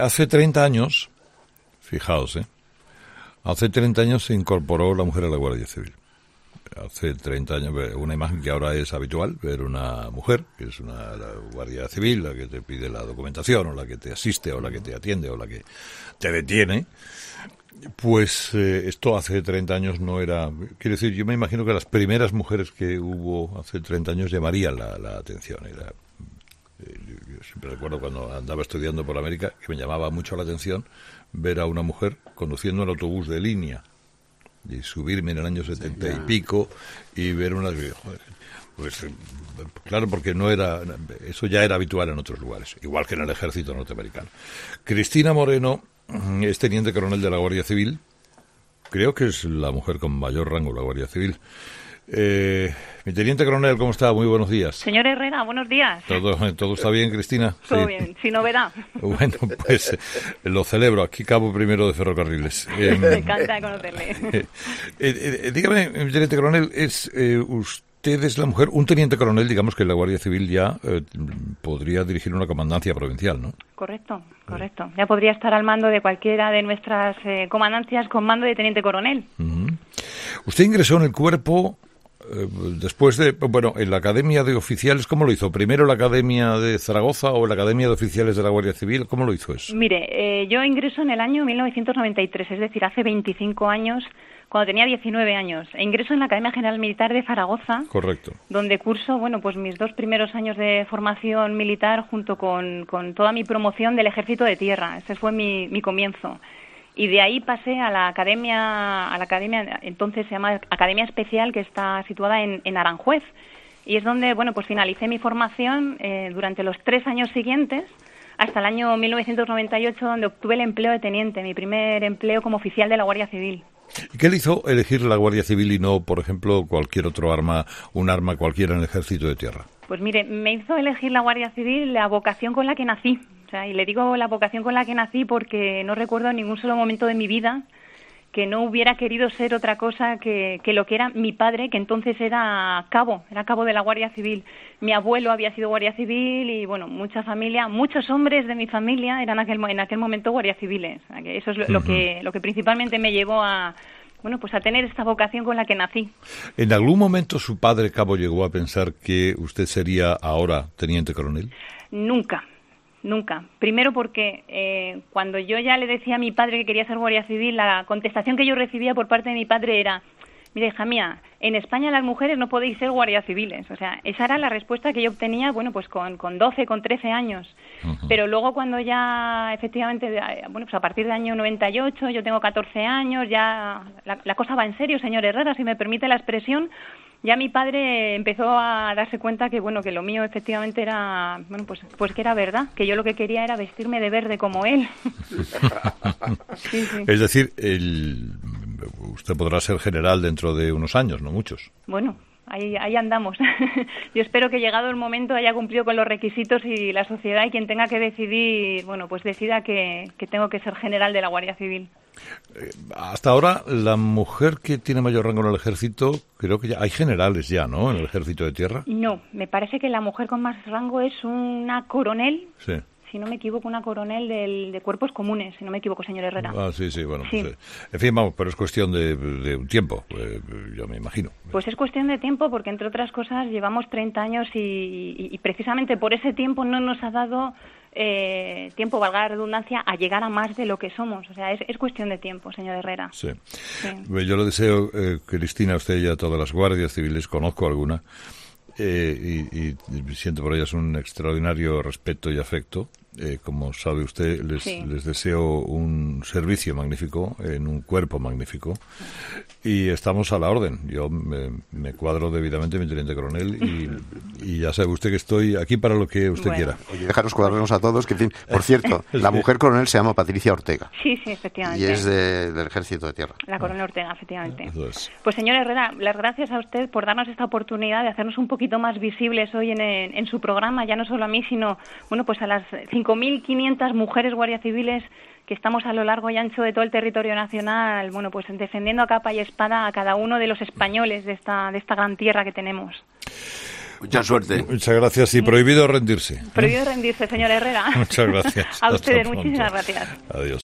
hace 30 años, fijaos, hace 30 años se incorporó la mujer a la Guardia Civil. Hace 30 años, una imagen que ahora es habitual, ver una mujer, que es la Guardia Civil, la que te pide la documentación, o la que te asiste, o la que te atiende, o la que te detiene. Pues esto hace 30 años no era... Quiero decir, yo me imagino que las primeras mujeres que hubo hace 30 años llamarían la atención. Yo siempre recuerdo cuando andaba estudiando por América que me llamaba mucho la atención ver a una mujer conduciendo un autobús de línea y subirme en el año 70 y pico y ver unas... Pues claro, porque eso ya era habitual en otros lugares, igual que en el ejército norteamericano. Cristina Moreno es teniente coronel de la Guardia Civil. Creo que es la mujer con mayor rango de la Guardia Civil. Mi teniente coronel, ¿cómo está? Muy buenos días. Señor Herrera, buenos días. ¿Todo está bien, Cristina? Todo bien, sin novedad. Bueno, pues lo celebro. Aquí cabo primero de ferrocarriles. Me encanta conocerle. Dígame, mi teniente coronel, usted es la mujer, un teniente coronel, digamos que la Guardia Civil ya podría dirigir una comandancia provincial, ¿no? Correcto. Ya podría estar al mando de cualquiera de nuestras comandancias con mando de teniente coronel. Uh-huh. Usted ingresó en el cuerpo después en la Academia de Oficiales. ¿Cómo lo hizo? ¿Primero la Academia de Zaragoza o la Academia de Oficiales de la Guardia Civil? ¿Cómo lo hizo eso? Mire, yo ingreso en el año 1993, es decir, hace 25 años, cuando tenía 19 años. Ingreso en la Academia General Militar de Zaragoza. Correcto. Donde curso, pues mis 2 primeros años de formación militar junto con toda mi promoción del Ejército de Tierra. Ese fue mi comienzo. Y de ahí pasé a la academia, entonces se llama Academia Especial, que está situada en Aranjuez. Y es donde, pues finalicé mi formación durante los 3 años siguientes, hasta el año 1998, donde obtuve el empleo de teniente, mi primer empleo como oficial de la Guardia Civil. ¿Y qué le hizo elegir la Guardia Civil y no, por ejemplo, cualquier otro arma, un arma cualquiera en el Ejército de Tierra? Pues mire, me hizo elegir la Guardia Civil la vocación con la que nací. Y le digo la vocación con la que nací porque no recuerdo en ningún solo momento de mi vida que no hubiera querido ser otra cosa que lo que era mi padre, que entonces era cabo de la Guardia Civil. Mi abuelo había sido Guardia Civil y, mucha familia, muchos hombres de mi familia eran en aquel momento guardias civiles. Eso es lo que principalmente me llevó a tener esta vocación con la que nací. ¿En algún momento su padre cabo llegó a pensar que usted sería ahora teniente coronel? Nunca. Primero porque cuando yo ya le decía a mi padre que quería ser guardia civil, la contestación que yo recibía por parte de mi padre era: mira, hija mía, en España las mujeres no podéis ser guardias civiles. O sea, esa era la respuesta que yo obtenía, con 12, con 13 años. Uh-huh. Pero luego cuando ya, efectivamente, a partir del año 98, yo tengo 14 años, ya la cosa va en serio, señor Herrera, si me permite la expresión. Ya mi padre empezó a darse cuenta que lo mío efectivamente era, pues que era verdad, que yo lo que quería era vestirme de verde como él. Sí. Es decir, usted podrá ser general dentro de unos años, no muchos. Bueno, ahí andamos. Yo espero que llegado el momento haya cumplido con los requisitos y la sociedad y quien tenga que decidir, pues decida que tengo que ser general de la Guardia Civil. Hasta ahora, la mujer que tiene mayor rango en el ejército, creo que ya hay generales ya, ¿no?, en el Ejército de Tierra. No, me parece que la mujer con más rango es una coronel. Sí. Si no me equivoco, una coronel de Cuerpos Comunes, si no me equivoco, señor Herrera. Sí, bueno. Sí. Pues, en fin, pero es cuestión de un tiempo, yo me imagino. Pues es cuestión de tiempo porque, entre otras cosas, llevamos 30 años y precisamente por ese tiempo no nos ha dado tiempo, valga la redundancia, a llegar a más de lo que somos. O sea, es cuestión de tiempo, señor Herrera. Sí. Yo le deseo, Cristina, a usted y a todas las guardias civiles, conozco alguna, y siento por ellas un extraordinario respeto y afecto. Como sabe usted, les deseo un servicio magnífico, en un cuerpo magnífico, y estamos a la orden. Yo me cuadro debidamente, mi teniente coronel, y ya sabe usted que estoy aquí para lo que usted quiera. Oye, déjanos cuadrarnos a todos, que en fin, por cierto, la mujer coronel se llama Patricia Ortega. Sí, efectivamente. Y es del Ejército de Tierra. La coronel Ortega, efectivamente. Entonces, pues señor Herrera, las gracias a usted por darnos esta oportunidad de hacernos un poquito más visibles hoy en su programa, ya no solo a mí, sino a las 5.500 mujeres guardias civiles que estamos a lo largo y ancho de todo el territorio nacional, defendiendo a capa y espada a cada uno de los españoles de esta gran tierra que tenemos. Mucha suerte. Muchas gracias y prohibido rendirse. Prohibido rendirse, señora Herrera. Muchas gracias. A ustedes, Hasta pronto. muchísimas gracias. Adiós.